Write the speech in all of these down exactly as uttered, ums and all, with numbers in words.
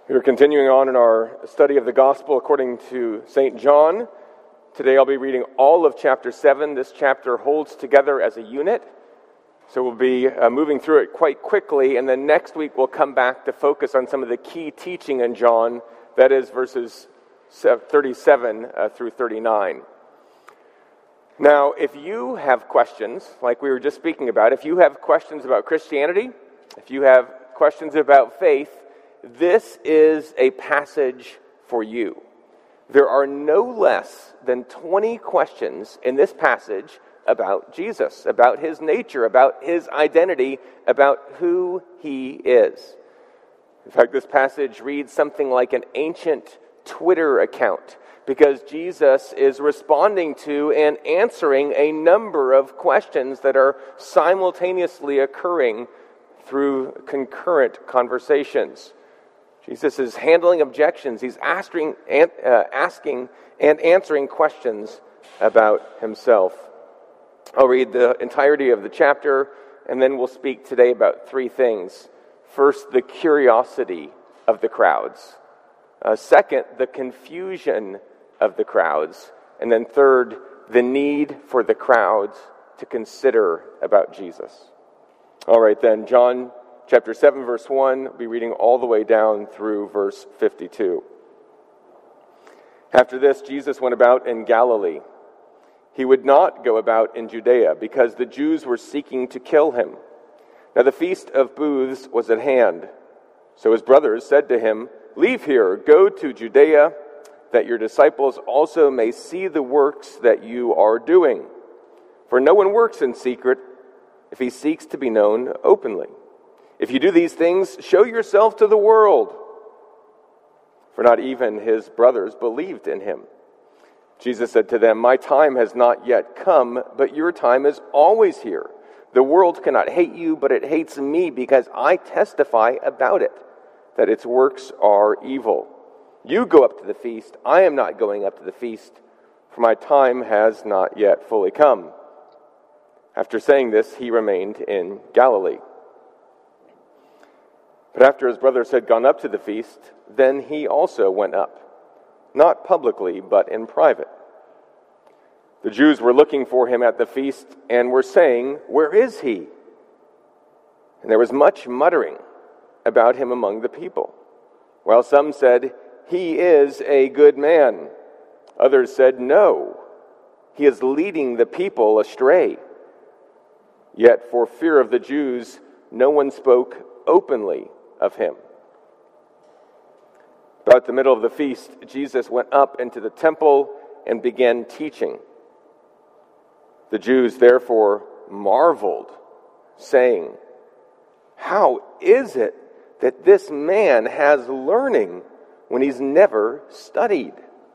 We're continuing on in our study of the Gospel according to Saint John. Today I'll be reading all of chapter seven. This chapter holds together as a unit, so we'll be uh, moving through it quite quickly, and then next week we'll come back to focus on some of the key teaching in John, that is verses thirty-seven uh, through thirty-nine. Now, if you have questions, like we were just speaking about, if you have questions about Christianity, if you have questions about faith, this is a passage for you. There are no less than twenty questions in this passage about Jesus, about his nature, about his identity, about who he is. In fact, this passage reads something like an ancient Twitter account, because Jesus is responding to and answering a number of questions that are simultaneously occurring through concurrent conversations. Jesus is handling objections. He's asking, uh, asking and answering questions about himself. I'll read the entirety of the chapter, and then we'll speak today about three things. First, the curiosity of the crowds. Uh, second, the confusion of the crowds. And then third, the need for the crowds to consider about Jesus. All right then, John chapter seven, verse one, we'll be reading all the way down through verse fifty-two. After this, Jesus went about in Galilee. He would not go about in Judea, because the Jews were seeking to kill him. Now the feast of booths was at hand. So his brothers said to him, "Leave here, go to Judea, that your disciples also may see the works that you are doing. For no one works in secret if he seeks to be known openly. If you do these things, show yourself to the world." For not even his brothers believed in him. Jesus said to them, "My time has not yet come, but your time is always here. The world cannot hate you, but it hates me because I testify about it, that its works are evil. You go up to the feast. I am not going up to the feast, for my time has not yet fully come." After saying this, he remained in Galilee. But after his brothers had gone up to the feast, then he also went up, not publicly, but in private. The Jews were looking for him at the feast and were saying, "Where is he?" And there was much muttering about him among the people. While some said, "He is a good man," others said, "No, he is leading the people astray." Yet for fear of the Jews, no one spoke openly of him. About the middle of the feast, Jesus went up into the temple and began teaching. The Jews therefore marveled, saying, "How is it that this man has learning when he's never studied?"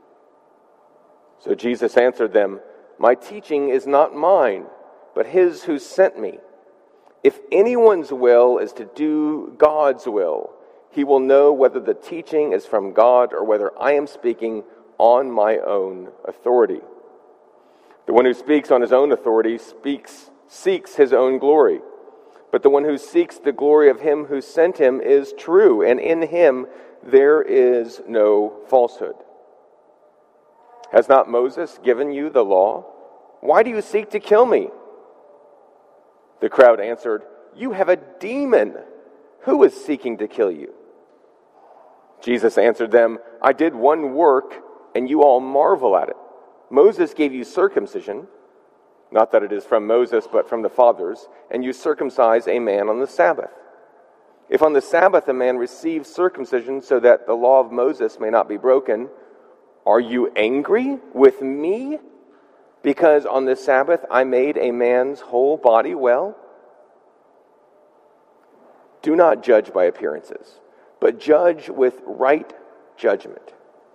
So Jesus answered them, "My teaching is not mine, but his who sent me. If anyone's will is to do God's will, he will know whether the teaching is from God or whether I am speaking on my own authority. The one who speaks on his own authority speaks, seeks his own glory. But the one who seeks the glory of him who sent him is true, and in him there is no falsehood. Has not Moses given you the law? Why do you seek to kill me?" The crowd answered, "You have a demon. Who is seeking to kill you?" Jesus answered them, "I did one work, and you all marvel at it. Moses gave you circumcision, not that it is from Moses, but from the fathers, and you circumcise a man on the Sabbath. If on the Sabbath a man receives circumcision so that the law of Moses may not be broken, are you angry with me because on the Sabbath I made a man's whole body well? Do not judge by appearances, but judge with right judgment."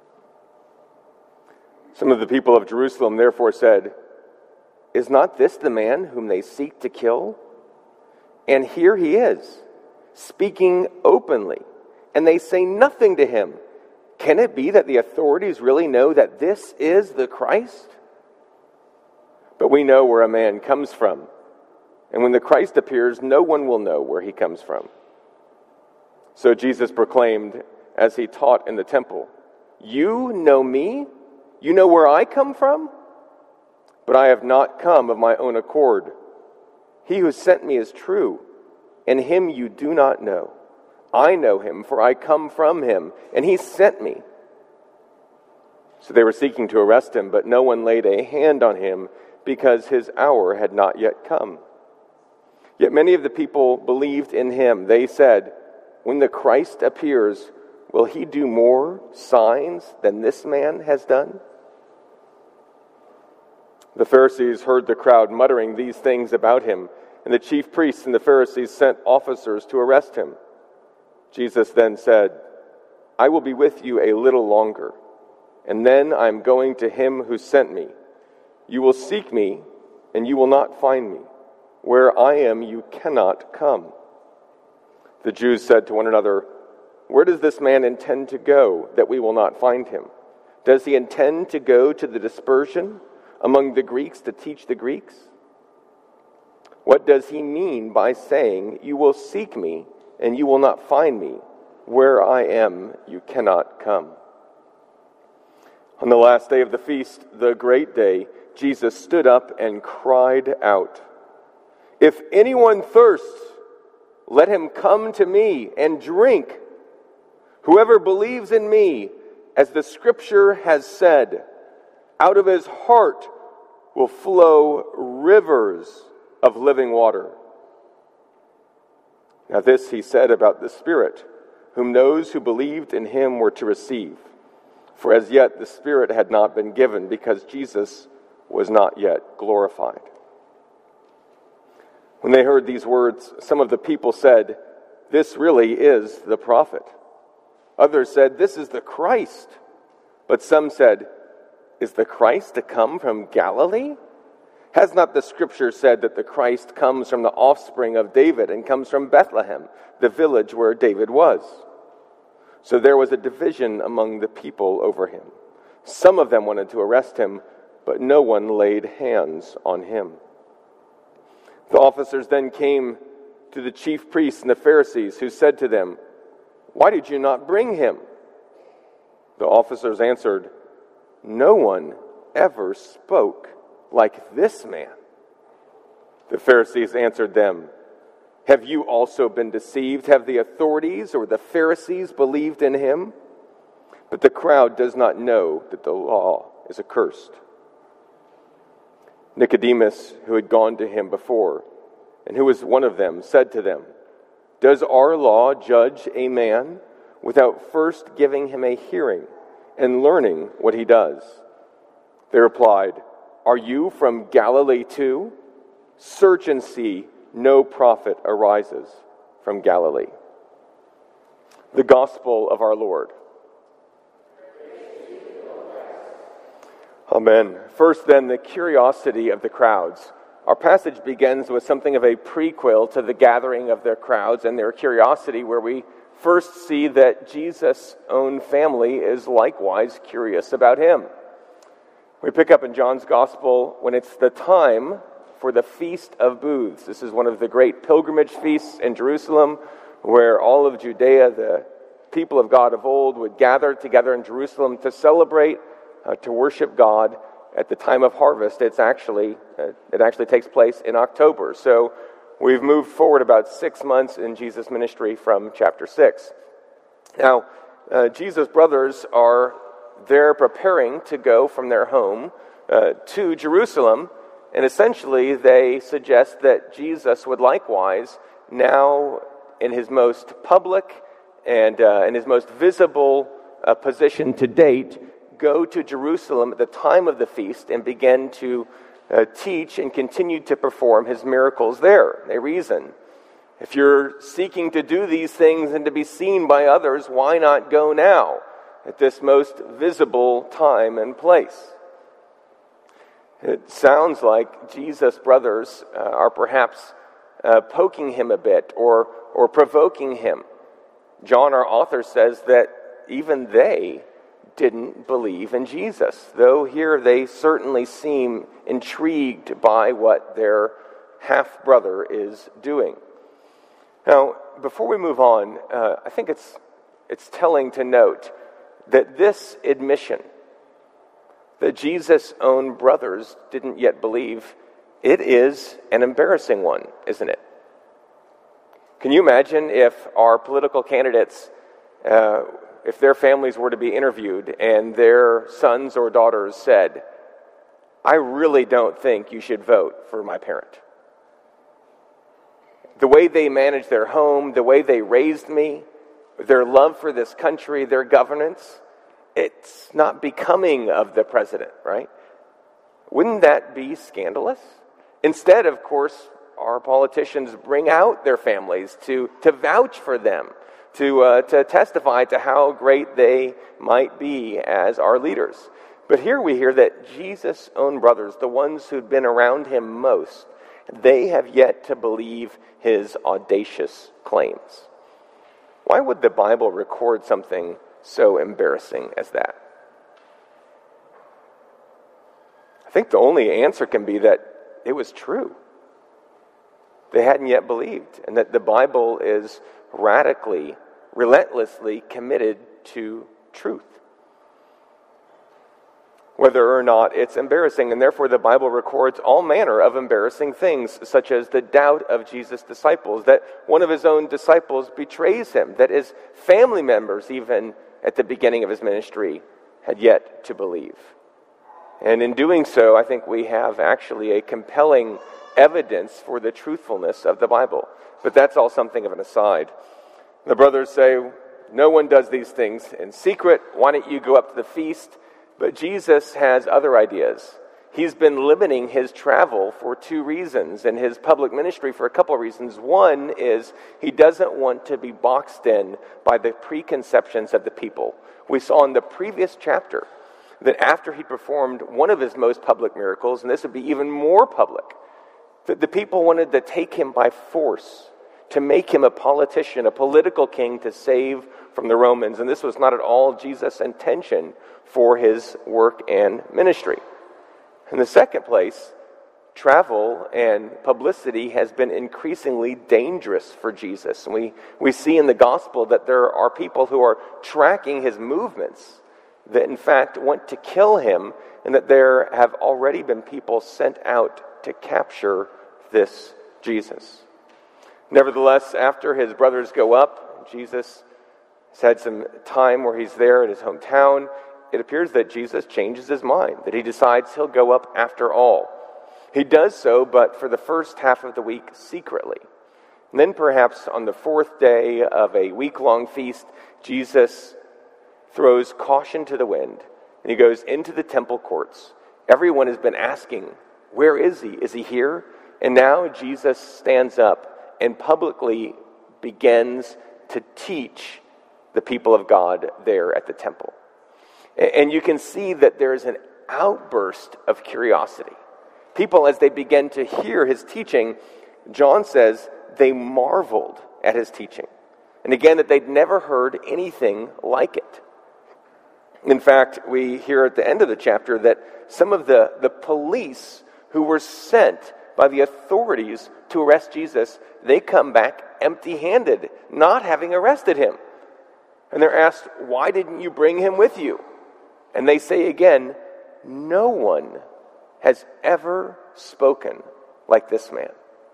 Some of the people of Jerusalem therefore said, "Is not this the man whom they seek to kill? And here he is, speaking openly, and they say nothing to him. Can it be that the authorities really know that this is the Christ? But we know where a man comes from, and when the Christ appears, no one will know where he comes from." So Jesus proclaimed, as he taught in the temple. You know me? You know where I come from? But I have not come of my own accord. He who sent me is true, and him you do not know. I know him, for I come from him, and he sent me. So they were seeking to arrest him, but no one laid a hand on him, because his hour had not yet come. Yet many of the people believed in him. They said, when the Christ appears, will he do more signs than this man has done? The Pharisees heard the crowd muttering these things about him, and the chief priests and the Pharisees sent officers to arrest him. Jesus then said, I will be with you a little longer, and then I am going to him who sent me. You will seek me, and you will not find me. Where I am, you cannot come. The Jews said to one another, where does this man intend to go that we will not find him? Does he intend to go to the dispersion among the Greeks to teach the Greeks? What does he mean by saying, you will seek me, and you will not find me? Where I am, you cannot come. On the last day of the feast, the great day, Jesus stood up and cried out, if anyone thirsts, let him come to me and drink. Whoever believes in me, as the scripture has said, out of his heart will flow rivers of living water. Now this he said about the Spirit, whom those who believed in him were to receive. For as yet the Spirit had not been given, because Jesus was not yet glorified. When they heard these words, some of the people said, this really is the prophet. Others said, this is the Christ. But some said, is the Christ to come from Galilee? Has not the scripture said that the Christ comes from the offspring of David and comes from Bethlehem, the village where David was? So there was a division among the people over him. Some of them wanted to arrest him, but no one laid hands on him. The officers then came to the chief priests and the Pharisees, who said to them, why did you not bring him? The officers answered, no one ever spoke like this man. The Pharisees answered them, have you also been deceived? Have the authorities or the Pharisees believed in him? But the crowd does not know that the law is accursed. Nicodemus, who had gone to him before, and who was one of them, said to them, does our law judge a man without first giving him a hearing and learning what he does? They replied, are you from Galilee too? Search and see, no prophet arises from Galilee. The Gospel of our Lord. Amen. First, then, the curiosity of the crowds. Our passage begins with something of a prequel to the gathering of the crowds and their curiosity, where we first see that Jesus' own family is likewise curious about him. We pick up in John's Gospel when it's the time for the Feast of Booths. This is one of the great pilgrimage feasts in Jerusalem, where all of Judea, the people of God of old, would gather together in Jerusalem to celebrate Uh, to worship God at the time of harvest. It's actually uh, it actually takes place in October. So we've moved forward about six months in Jesus' ministry from chapter six. Now, uh, Jesus' brothers are there preparing to go from their home uh, to Jerusalem, and essentially they suggest that Jesus would likewise, now in his most public and uh, in his most visible uh, position to date, go to Jerusalem at the time of the feast and begin to uh, teach and continue to perform his miracles there. They reason, if you're seeking to do these things and to be seen by others, why not go now at this most visible time and place? It sounds like Jesus' brothers uh, are perhaps uh, poking him a bit or, or provoking him. John, our author, says that even they didn't believe in Jesus, though here they certainly seem intrigued by what their half-brother is doing. Now, before we move on, uh, I think it's it's telling to note that this admission that Jesus' own brothers didn't yet believe, it is an embarrassing one, isn't it? Can you imagine if our political candidates, uh, if their families were to be interviewed and their sons or daughters said, I really don't think you should vote for my parent. The way they managed their home, the way they raised me, their love for this country, their governance, it's not becoming of the president, right? Wouldn't that be scandalous? Instead, of course, our politicians bring out their families to, to vouch for them, to, uh, to testify to how great they might be as our leaders. But here we hear that Jesus' own brothers, the ones who'd been around him most, they have yet to believe his audacious claims. Why would the Bible record something so embarrassing as that? I think the only answer can be that it was true. They hadn't yet believed, and that the Bible is radically, relentlessly committed to truth, whether or not it's embarrassing. And therefore the Bible records all manner of embarrassing things, such as the doubt of Jesus' disciples, that one of his own disciples betrays him, that his family members, even at the beginning of his ministry, had yet to believe. And in doing so, I think we have actually a compelling evidence for the truthfulness of the Bible. But that's all something of an aside. The brothers say, no one does these things in secret. Why don't you go up to the feast? But Jesus has other ideas. He's been limiting his travel for two reasons, and his public ministry for a couple of reasons. One is he doesn't want to be boxed in by the preconceptions of the people. We saw in the previous chapter that after he performed one of his most public miracles, and this would be even more public, that the people wanted to take him by force, to make him a politician, a political king to save from the Romans. And this was not at all Jesus' intention for his work and ministry. In the second place, travel and publicity has been increasingly dangerous for Jesus. And we, we see in the gospel that there are people who are tracking his movements that in fact want to kill him, and that there have already been people sent out to capture this Jesus. Nevertheless, after his brothers go up, Jesus has had some time where he's there in his hometown. It appears that Jesus changes his mind, that he decides he'll go up after all. He does so, but for the first half of the week, secretly. And then perhaps on the fourth day of a week-long feast, Jesus throws caution to the wind, and he goes into the temple courts. Everyone has been asking, where is he? Is he here? And now Jesus stands up and publicly begins to teach the people of God there at the temple. And you can see that there is an outburst of curiosity. People, as they begin to hear his teaching, John says they marveled at his teaching. And again, that they'd never heard anything like it. In fact, we hear at the end of the chapter that some of the, the police who were sent by the authorities to arrest Jesus, they come back empty-handed, not having arrested him. And they're asked, why didn't you bring him with you? And they say again, no one has ever spoken like this man.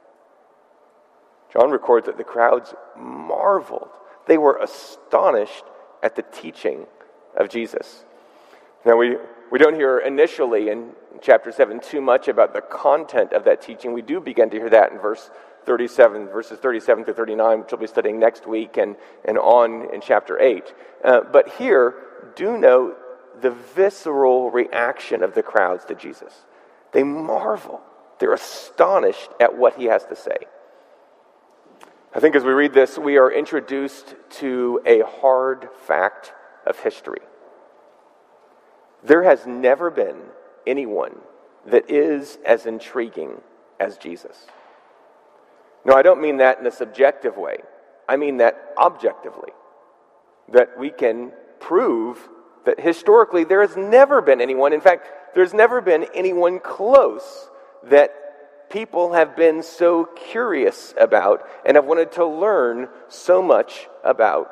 John records that the crowds marveled. They were astonished at the teaching of Jesus. Now, we, we don't hear initially in chapter seven too much about the content of that teaching. We do begin to hear that in verse thirty-seven, verses thirty-seven to thirty-nine, which we'll be studying next week, and, and on in chapter eight. Uh, but here, do note the visceral reaction of the crowds to Jesus. They marvel. They're astonished at what he has to say. I think as we read this, we are introduced to a hard fact of history. There has never been anyone that is as intriguing as Jesus. No, I don't mean that in a subjective way. I mean that objectively. That we can prove that historically there has never been anyone, in fact, there's never been anyone close that people have been so curious about and have wanted to learn so much about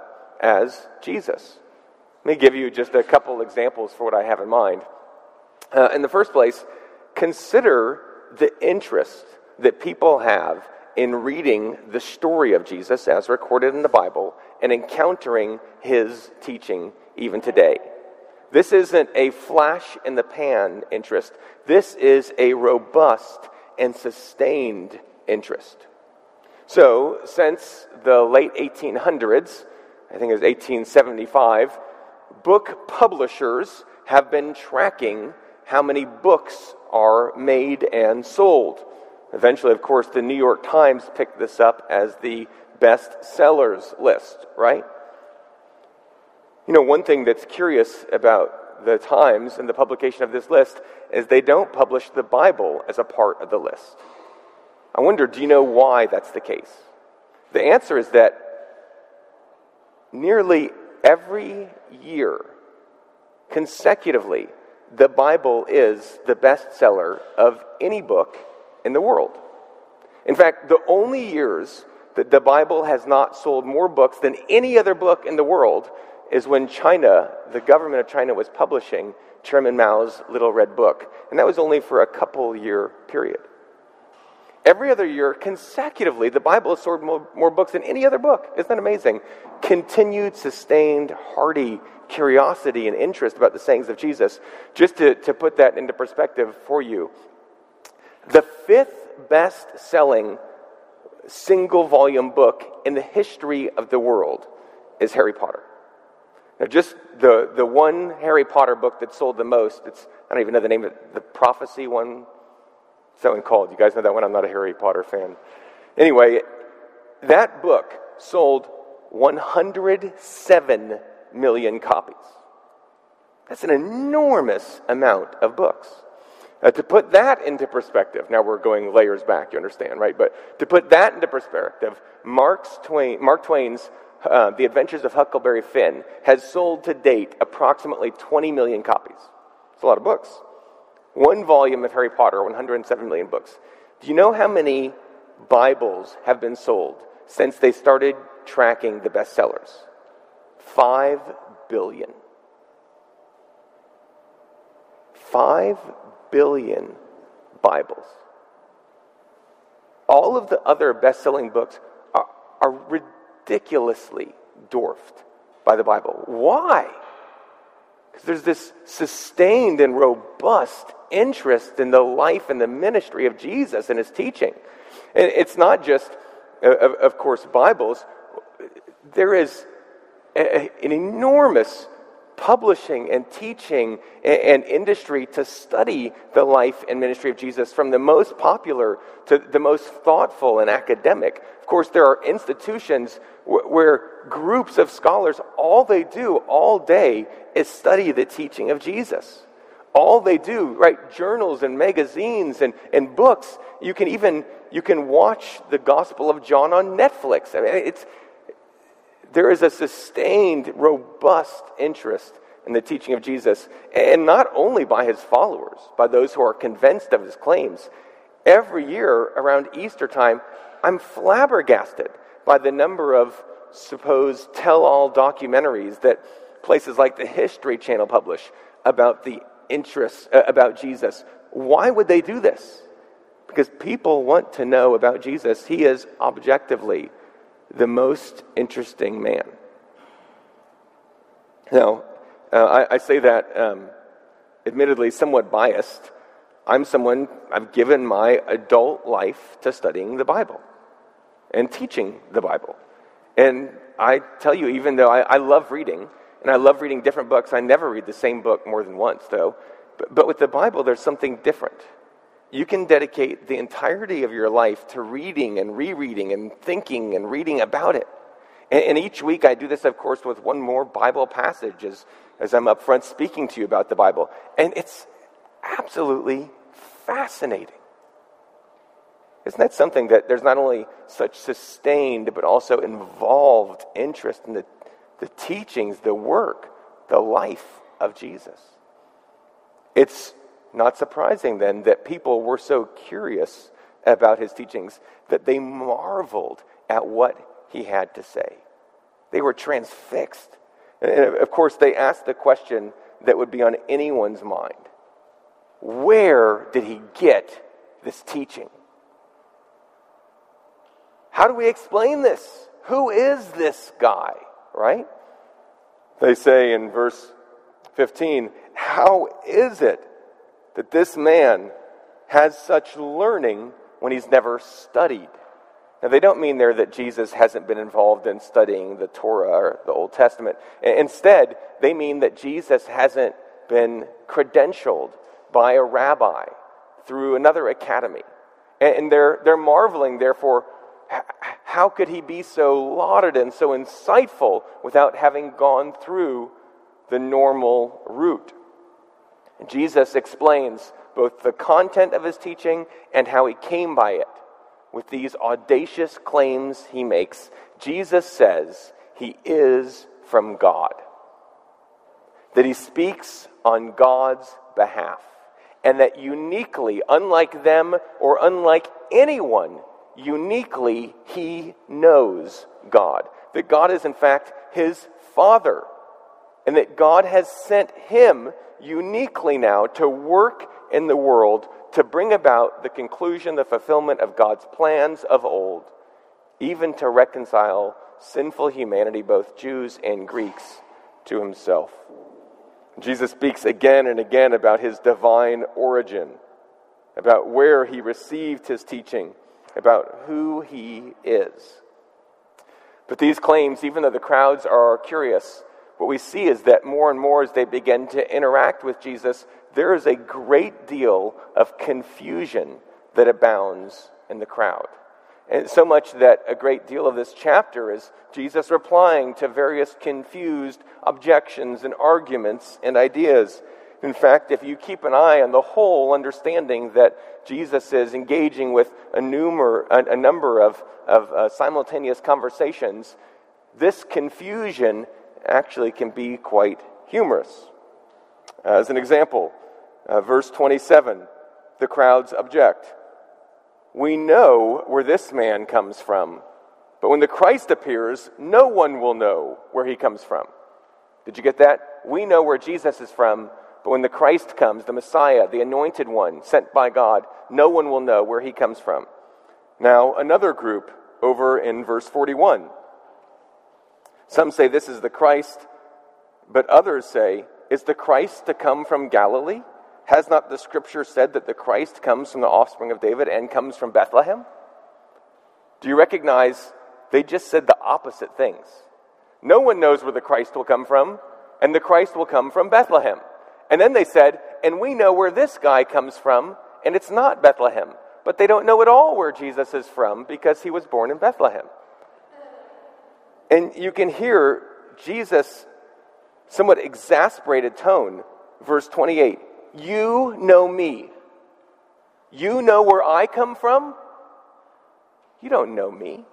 as Jesus. Let me give you just a couple examples for what I have in mind. Uh, in the first place, consider the interest that people have in reading the story of Jesus as recorded in the Bible and encountering his teaching even today. This isn't a flash in the pan interest. This is a robust and sustained interest. So, since the late eighteen hundreds, I think it was eighteen seventy-five, book publishers have been tracking how many books are made and sold. Eventually, of course, the New York Times picked this up as the best sellers list, right? You know, one thing that's curious about the Times and the publication of this list is they don't publish the Bible as a part of the list. I wonder, do you know why that's the case? The answer is that nearly every year, consecutively, the Bible is the bestseller of any book in the world. In fact, the only years that the Bible has not sold more books than any other book in the world is when China, the government of China, was publishing Chairman Mao's Little Red Book. And that was only for a couple year period. Every other year, consecutively, the Bible has sold more, more books than any other book. Isn't that amazing? Continued, sustained, hearty curiosity and interest about the sayings of Jesus. Just to, to put that into perspective for you, the fifth best-selling single-volume book in the history of the world is Harry Potter. Now, just the, the one Harry Potter book that sold the most, it's, I don't even know the name of it, the Prophecy one. What's that one called? You guys know that one? I'm not a Harry Potter fan. Anyway, that book sold one hundred seven million copies. That's an enormous amount of books. Uh, to put that into perspective, now we're going layers back, you understand, right? But to put that into perspective, Mark's Twain, Mark Twain's uh, The Adventures of Huckleberry Finn has sold to date approximately twenty million copies. It's a lot of books. One volume of Harry Potter, one hundred seven million books. Do you know how many Bibles have been sold since they started tracking the bestsellers? Five billion. Five billion Bibles. All of the other best-selling books are, are ridiculously dwarfed by the Bible. Why? Because there's this sustained and robust interest in the life and the ministry of Jesus and his teaching. And it's not just, of, of course, Bibles. There is a, an enormous publishing and teaching and industry to study the life and ministry of Jesus, from the most popular to the most thoughtful and academic. Of course, there are institutions where groups of scholars, all they do all day is study the teaching of Jesus. All they do, write journals and magazines and, and books. You can even, you can watch the Gospel of John on Netflix. I mean, it's, there is a sustained, robust interest in the teaching of Jesus, and not only by his followers, by those who are convinced of his claims. Every year around Easter time, I'm flabbergasted by the number of supposed tell-all documentaries that places like the History Channel publish about the interest uh, about Jesus. Why would they do this? Because people want to know about Jesus. He is objectively the most interesting man. Now, uh, I, I say that um, admittedly somewhat biased. I'm someone, I've given my adult life to studying the Bible and teaching the Bible. And I tell you, even though I, I love reading, and I love reading different books, I never read the same book more than once, though. But, but with the Bible, there's something different. You can dedicate the entirety of your life to reading and rereading and thinking and reading about it. And, and each week I do this, of course, with one more Bible passage as, as I'm up front speaking to you about the Bible. And it's absolutely fascinating. Isn't that something that there's not only such sustained but also involved interest in the, the teachings, the work, the life of Jesus? It's not surprising then that people were so curious about his teachings that they marveled at what he had to say. They were transfixed. And of course, they asked the question that would be on anyone's mind. Where did he get this teaching? How do we explain this? Who is this guy, right? They say in verse fifteen, how is it that this man has such learning when he's never studied? Now, they don't mean there that Jesus hasn't been involved in studying the Torah or the Old Testament. Instead, they mean that Jesus hasn't been credentialed by a rabbi through another academy. And they're, they're marveling, therefore, how could he be so lauded and so insightful without having gone through the normal route? Jesus explains both the content of his teaching and how he came by it. With these audacious claims he makes, Jesus says he is from God, that he speaks on God's behalf, and that uniquely, unlike them or unlike anyone, uniquely he knows God, that God is in fact his Father, and that God has sent him uniquely now to work in the world to bring about the conclusion, the fulfillment of God's plans of old, even to reconcile sinful humanity, both Jews and Greeks, to himself. Jesus speaks again and again about his divine origin, about where he received his teaching, about who he is. But these claims, even though the crowds are curious, what we see is that more and more as they begin to interact with Jesus, there is a great deal of confusion that abounds in the crowd. And so much that a great deal of this chapter is Jesus replying to various confused objections and arguments and ideas. In fact, if you keep an eye on the whole understanding that Jesus is engaging with a, numer, a, a number of, of uh, simultaneous conversations, this confusion actually can be quite humorous. As an example, uh, verse twenty-seven, the crowds object. We know where this man comes from, but when the Christ appears, no one will know where he comes from. Did you get that? We know where Jesus is from, but when the Christ comes, the Messiah, the anointed one, sent by God, no one will know where he comes from. Now, another group over in verse forty-one. Some say this is the Christ, but others say, is the Christ to come from Galilee? Has not the Scripture said that the Christ comes from the offspring of David and comes from Bethlehem? Do you recognize they just said the opposite things? No one knows where the Christ will come from, and the Christ will come from Bethlehem. And then they said, and we know where this guy comes from, and it's not Bethlehem. But they don't know at all where Jesus is from because he was born in Bethlehem. And you can hear Jesus' somewhat exasperated tone, verse twenty-eight. You know me. You know where I come from? You don't know me.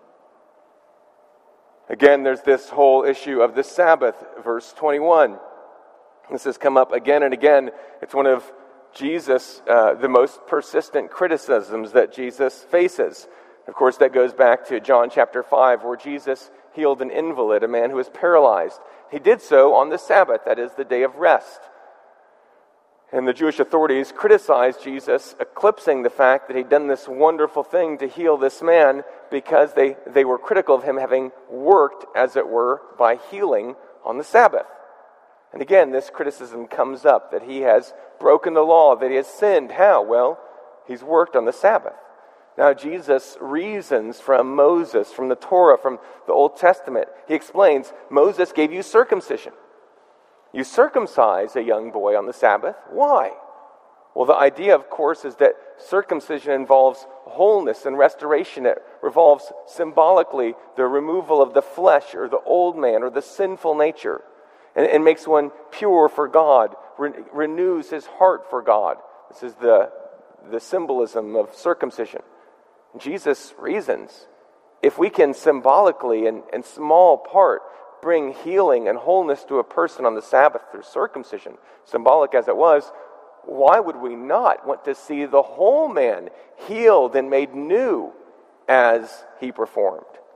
Again, there's this whole issue of the Sabbath, verse twenty-one. This has come up again and again. It's one of Jesus, uh, the most persistent criticisms that Jesus faces. Of course, that goes back to John chapter five, where Jesus healed an invalid, a man who was paralyzed. He did so on the Sabbath, that is the day of rest. And the Jewish authorities criticized Jesus, eclipsing the fact that he'd done this wonderful thing to heal this man because they, they were critical of him having worked, as it were, by healing on the Sabbath. And again, this criticism comes up, that he has broken the law, that he has sinned. How? Well, he's worked on the Sabbath. Now, Jesus reasons from Moses, from the Torah, from the Old Testament. He explains, Moses gave you circumcision. You circumcise a young boy on the Sabbath. Why? Well, the idea, of course, is that circumcision involves wholeness and restoration. It revolves symbolically the removal of the flesh or the old man or the sinful nature, and, and makes one pure for God, re- renews his heart for God. This is the, the symbolism of circumcision. Jesus reasons, if we can symbolically, in, in small part, bring healing and wholeness to a person on the Sabbath through circumcision, symbolic as it was, why would we not want to see the whole man healed and made new as he performed?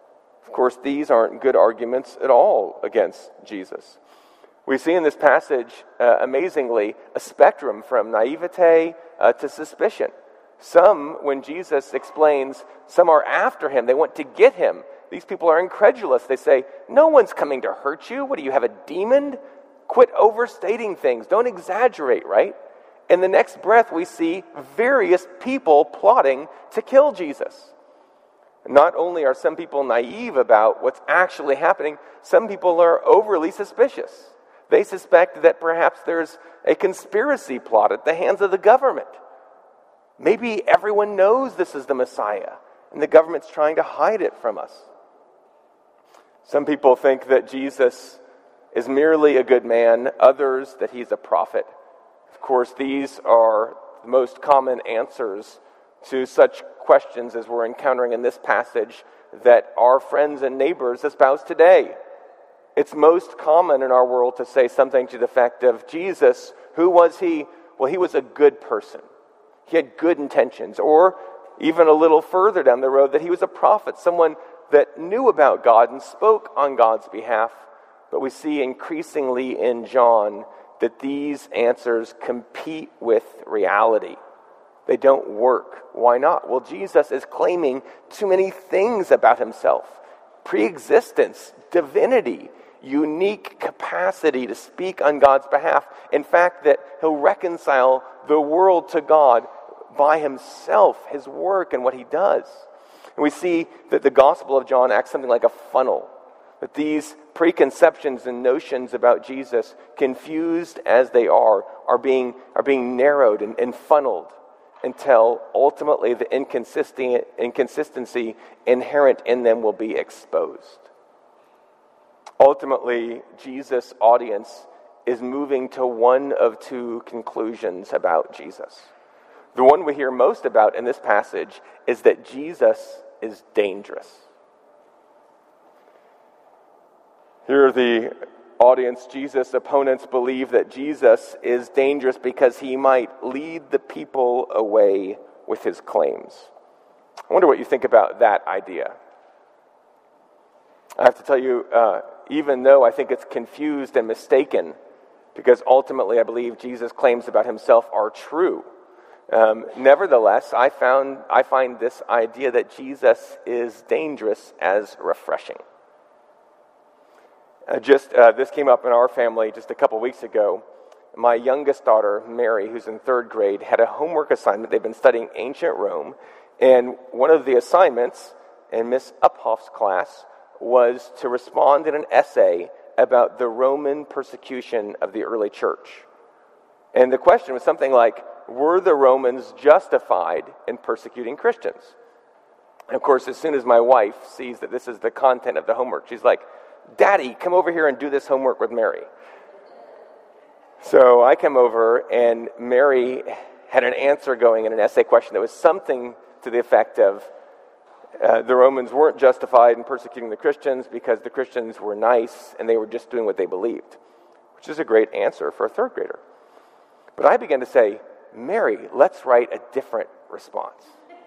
Of course, these aren't good arguments at all against Jesus. We see in this passage, uh, amazingly, a spectrum from naivete uh, to suspicion. Some, when Jesus explains, some are after him. They want to get him. These people are incredulous. They say, no one's coming to hurt you. What do you have, a demon? Quit overstating things. Don't exaggerate, right? In the next breath, we see various people plotting to kill Jesus. Not only are some people naive about what's actually happening, some people are overly suspicious. They suspect that perhaps there's a conspiracy plot at the hands of the government. Maybe everyone knows this is the Messiah, and the government's trying to hide it from us. Some people think that Jesus is merely a good man, others that he's a prophet. Of course, these are the most common answers to such questions as we're encountering in this passage that our friends and neighbors espouse today. It's most common in our world to say something to the effect of, Jesus, who was he? Well, he was a good person. He had good intentions. Or even a little further down the road, that he was a prophet, someone that knew about God and spoke on God's behalf. But we see increasingly in John that these answers compete with reality. They don't work. Why not? Well, Jesus is claiming too many things about himself. Pre-existence, divinity, unique capacity to speak on God's behalf. In fact, that he'll reconcile the world to God by himself, his work and what he does. And we see that the Gospel of John acts something like a funnel. That these preconceptions and notions about Jesus, confused as they are, are being, are being narrowed and, and funneled until ultimately the inconsistency, inconsistency inherent in them will be exposed. Ultimately, Jesus' audience is moving to one of two conclusions about Jesus. The one we hear most about in this passage is that Jesus is dangerous. Here the audience, Jesus' opponents believe that Jesus is dangerous because he might lead the people away with his claims. I wonder what you think about that idea. I have to tell you, uh, even though I think it's confused and mistaken, because ultimately I believe Jesus' claims about himself are true, um, nevertheless, I found I find this idea that Jesus is dangerous as refreshing. Uh, just uh, this came up in our family just a couple weeks ago. My youngest daughter, Mary, who's in third grade, had a homework assignment. They've been studying ancient Rome, and one of the assignments in Miss Uphoff's class was to respond in an essay about the Roman persecution of the early church. And the question was something like, were the Romans justified in persecuting Christians? And of course, as soon as my wife sees that this is the content of the homework, she's like, Daddy, come over here and do this homework with Mary. So I come over, and Mary had an answer going in an essay question that was something to the effect of, uh, the Romans weren't justified in persecuting the Christians because the Christians were nice and they were just doing what they believed, which is a great answer for a third grader. But I began to say, Mary, let's write a different response.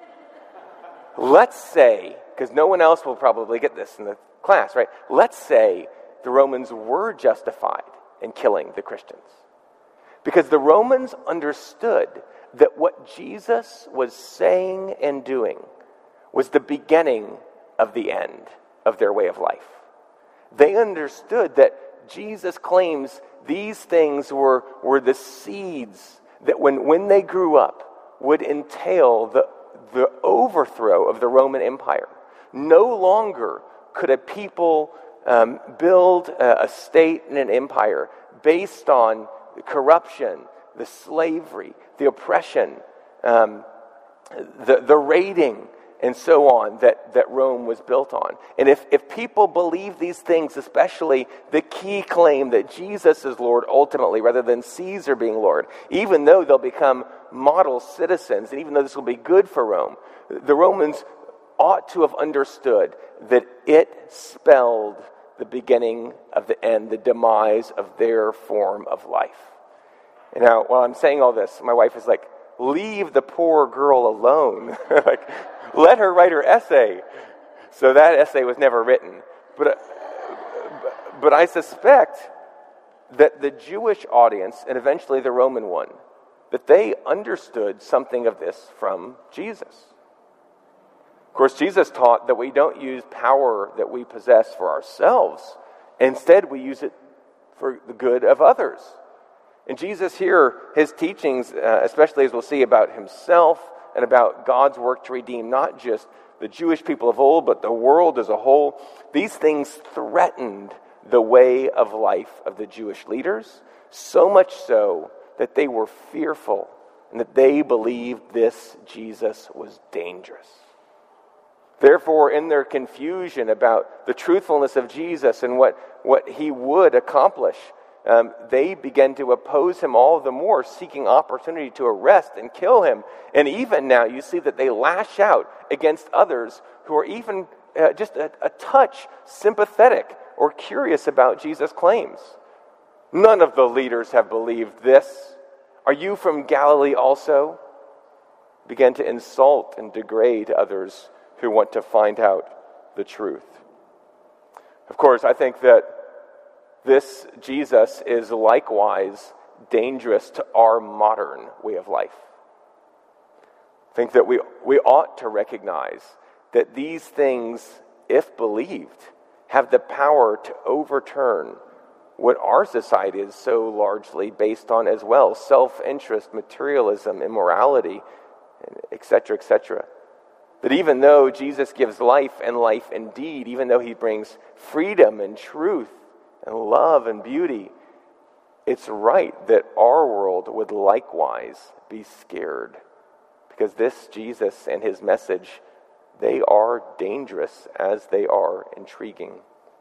Let's say, because no one else will probably get this in the class, right? Let's say the Romans were justified in killing the Christians. Because the Romans understood that what Jesus was saying and doing was the beginning of the end of their way of life. They understood that Jesus claims these things were, were the seeds that when, when they grew up would entail the, the overthrow of the Roman Empire. No longer could a people um, build a, a state and an empire based on the corruption, the slavery, the oppression, um, the, the raiding, and so on that, that Rome was built on. And if, if people believe these things, especially the key claim that Jesus is Lord ultimately, rather than Caesar being Lord, even though they'll become model citizens, and even though this will be good for Rome, the Romans ought to have understood that it spelled the beginning of the end, the demise of their form of life. And now, while I'm saying all this, my wife is like, leave the poor girl alone. Like, let her write her essay. So that essay was never written. But, uh, but I suspect that the Jewish audience, and eventually the Roman one, that they understood something of this from Jesus. Of course, Jesus taught that we don't use power that we possess for ourselves. Instead, we use it for the good of others. And Jesus here, his teachings, uh, especially as we'll see about himself and about God's work to redeem not just the Jewish people of old, but the world as a whole, these things threatened the way of life of the Jewish leaders, so much so that they were fearful and that they believed this Jesus was dangerous. Therefore, in their confusion about the truthfulness of Jesus and what, what he would accomplish, um, they began to oppose him all the more, seeking opportunity to arrest and kill him. And even now, you see that they lash out against others who are even uh, just a, a touch sympathetic or curious about Jesus' claims. None of the leaders have believed this. Are you from Galilee also? Began to insult and degrade others who want to find out the truth. Of course, I think that this Jesus is likewise dangerous to our modern way of life. I think that we, we ought to recognize that these things, if believed, have the power to overturn what our society is so largely based on as well: self-interest, materialism, immorality, et cetera, et cetera. That even though Jesus gives life and life indeed, even though he brings freedom and truth and love and beauty, it's right that our world would likewise be scared, because this Jesus and his message, they are dangerous as they are intriguing.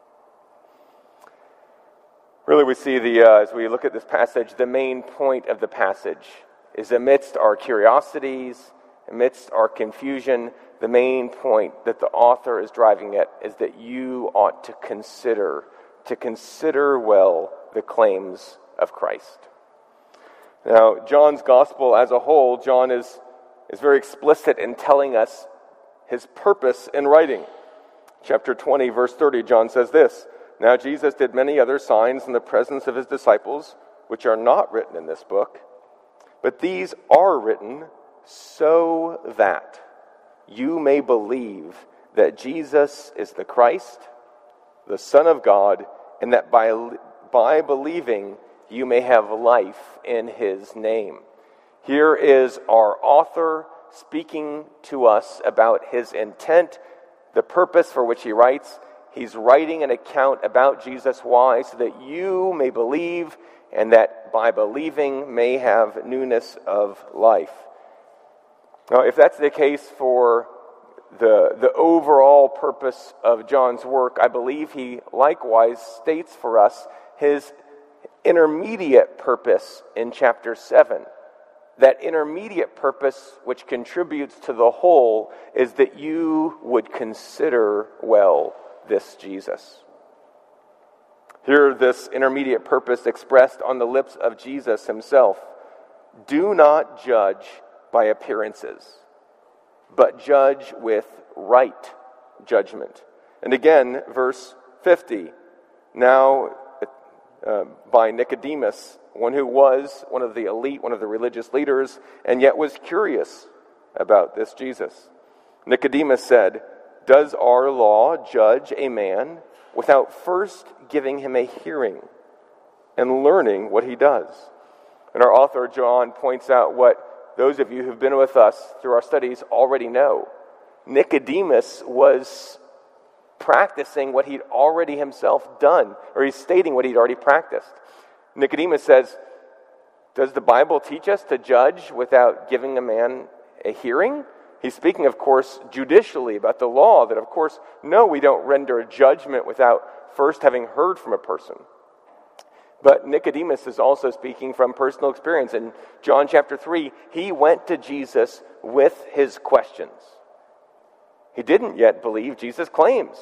Really, we see the uh, as we look at this passage, the main point of the passage is amidst our curiosities, amidst our confusion, the main point that the author is driving at is that you ought to consider, to consider well the claims of Christ. Now, John's gospel as a whole, John is, is very explicit in telling us his purpose in writing. Chapter twenty, verse thirty, John says this: "Now Jesus did many other signs in the presence of his disciples, which are not written in this book, but these are written so that you may believe that Jesus is the Christ, the Son of God, and that by, by believing you may have life in his name." Here is our author speaking to us about his intent, the purpose for which he writes. He's writing an account about Jesus. Why? So that you may believe, and that by believing may have newness of life. Now, if that's the case for the, the overall purpose of John's work, I believe he likewise states for us his intermediate purpose in chapter seven. That intermediate purpose which contributes to the whole is that you would consider well this Jesus. Hear this intermediate purpose expressed on the lips of Jesus himself: "Do not judge by appearances, but judge with right judgment." And again, verse fifty, now uh, by Nicodemus, one who was one of the elite, one of the religious leaders, and yet was curious about this Jesus. Nicodemus said, "Does our law judge a man without first giving him a hearing and learning what he does?" And our author John points out what those of you who've been with us through our studies already know. Nicodemus was practicing what he'd already himself done, or he's stating what he'd already practiced. Nicodemus says, "Does the Bible teach us to judge without giving a man a hearing?" He's speaking, of course, judicially about the law, that, of course, no, we don't render a judgment without first having heard from a person. But Nicodemus is also speaking from personal experience. In John chapter three, he went to Jesus with his questions. He didn't yet believe Jesus' claims.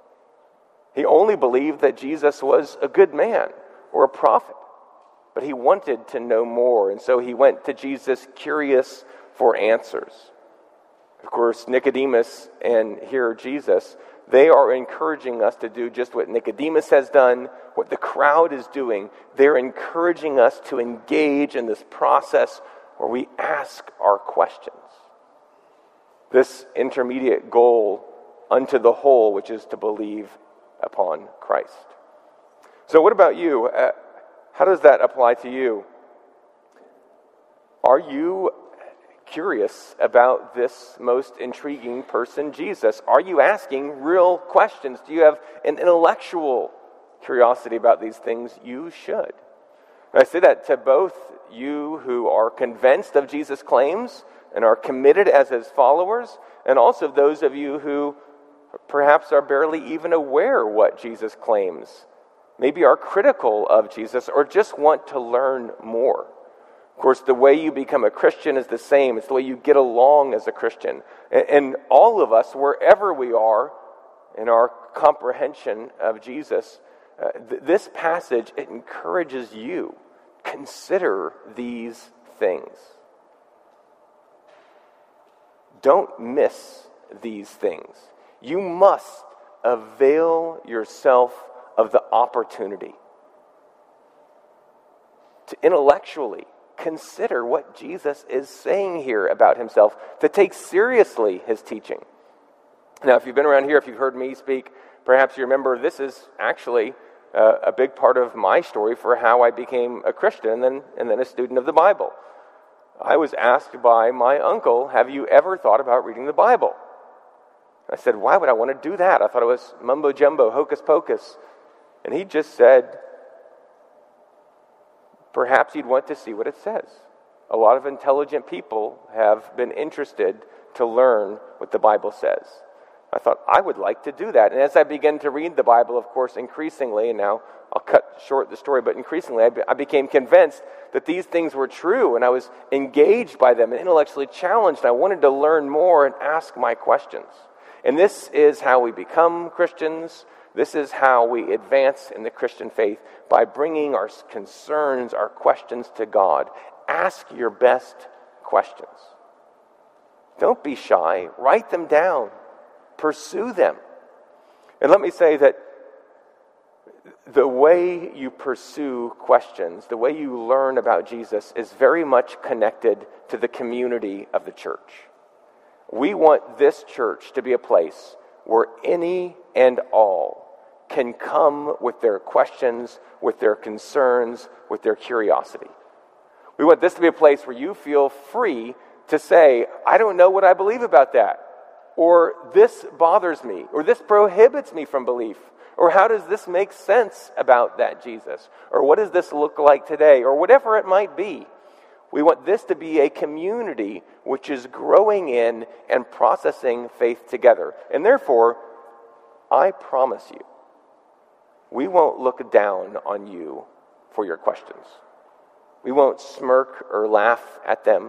He only believed that Jesus was a good man or a prophet. But he wanted to know more, and so he went to Jesus curious for answers. Of course, Nicodemus and here Jesus, They are encouraging us to do just what Nicodemus has done, what the crowd is doing. They're encouraging us to engage in this process where we ask our questions. This intermediate goal unto the whole, which is to believe upon Christ. So what about you? Uh, how does that apply to you? Are you curious about this most intriguing person, Jesus? Are you asking real questions? Do you have an intellectual curiosity about these things? You should. And I say that to both you who are convinced of Jesus' claims and are committed as his followers, and also those of you who perhaps are barely even aware what Jesus claims, maybe are critical of Jesus, or just want to learn more. Of course, the way you become a Christian is the same. It's the way you get along as a Christian. And all of us, wherever we are in our comprehension of Jesus, uh, th- this passage, it encourages you. Consider these things. Don't miss these things. You must avail yourself of the opportunity to intellectually consider what Jesus is saying here about himself, to take seriously his teaching. Now, if you've been around here, if you've heard me speak, perhaps you remember this is actually uh, a big part of my story for how I became a Christian and then, and then a student of the Bible. I was asked by my uncle, have you ever thought about reading the Bible? I said, why would I want to do that? I thought it was mumbo jumbo, hocus pocus. And he just said, perhaps you'd want to see what it says. A lot of intelligent people have been interested to learn what the Bible says. I thought, I would like to do that. And as I began to read the Bible, of course, increasingly, and now I'll cut short the story, but increasingly I, be, I became convinced that these things were true, and I was engaged by them and intellectually challenged. And I wanted to learn more and ask my questions. And this is how we become Christians. This is how we advance in the Christian faith, by bringing our concerns, our questions to God. Ask your best questions. Don't be shy. Write them down. Pursue them. And let me say that the way you pursue questions, the way you learn about Jesus, is very much connected to the community of the church. We want this church to be a place where any and all can come with their questions, with their concerns, with their curiosity. We want this to be a place where you feel free to say, I don't know what I believe about that, or this bothers me, or this prohibits me from belief, or how does this make sense about that Jesus, or what does this look like today, or whatever it might be. We want this to be a community which is growing in and processing faith together. And therefore, I promise you, we won't look down on you for your questions. We won't smirk or laugh at them.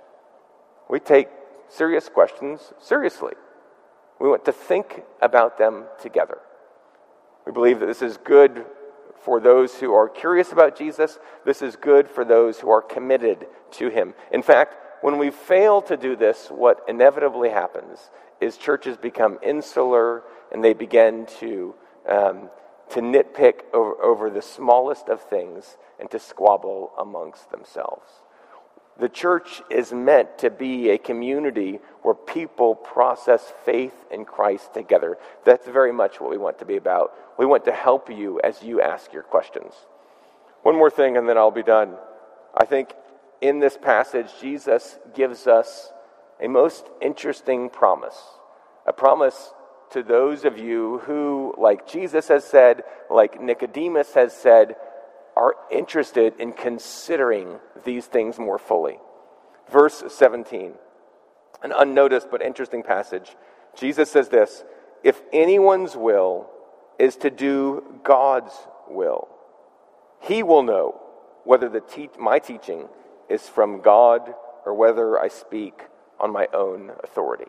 We take serious questions seriously. We want to think about them together. We believe that this is good for those who are curious about Jesus. This is good for those who are committed to him. In fact, when we fail to do this, what inevitably happens is churches become insular, and they begin to um, to nitpick over, over the smallest of things and to squabble amongst themselves. The church is meant to be a community where people process faith in Christ together. That's very much what we want to be about. We want to help you as you ask your questions. One more thing, and then I'll be done. I think in this passage, Jesus gives us a most interesting promise. A promise to those of you who, like Jesus has said, like Nicodemus has said, are interested in considering these things more fully. Verse seventeen, an unnoticed but interesting passage. Jesus says this, if anyone's will is to do God's will, he will know whether the te- my teaching is from God or whether I speak on my own authority.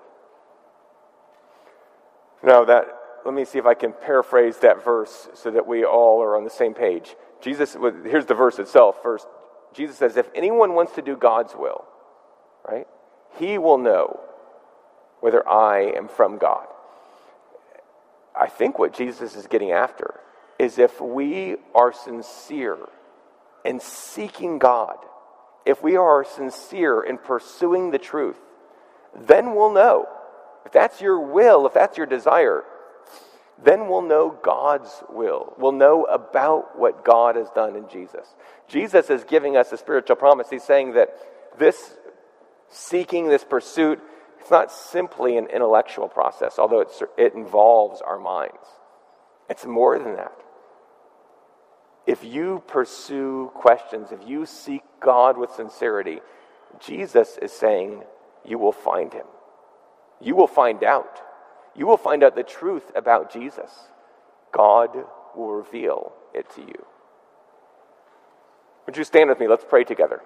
Now that, let me see if I can paraphrase that verse so that we all are on the same page. Jesus, here's the verse itself first. Jesus says, if anyone wants to do God's will, right, he will know whether I am from God. I think what Jesus is getting after is if we are sincere in seeking God, if we are sincere in pursuing the truth, then we'll know. If that's your will, if that's your desire, then we'll know God's will. We'll know about what God has done in Jesus. Jesus is giving us a spiritual promise. He's saying that this seeking, this pursuit, it's not simply an intellectual process, although it's, it involves our minds. It's more than that. If you pursue questions, if you seek God with sincerity, Jesus is saying you will find him. You will find out. You will find out the truth about Jesus. God will reveal it to you. Would you stand with me? Let's pray together.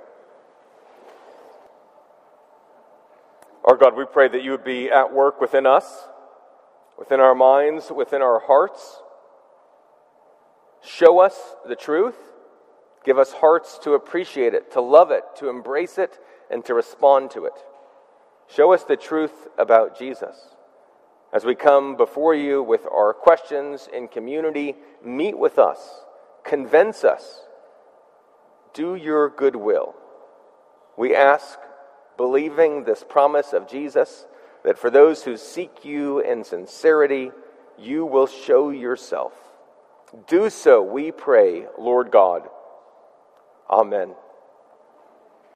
Our God, we pray that you would be at work within us, within our minds, within our hearts. Show us the truth. Give us hearts to appreciate it, to love it, to embrace it, and to respond to it. Show us the truth about Jesus. As we come before you with our questions in community, meet with us, convince us, do your good will. We ask, believing this promise of Jesus, that for those who seek you in sincerity, you will show yourself. Do so, we pray, Lord God. Amen.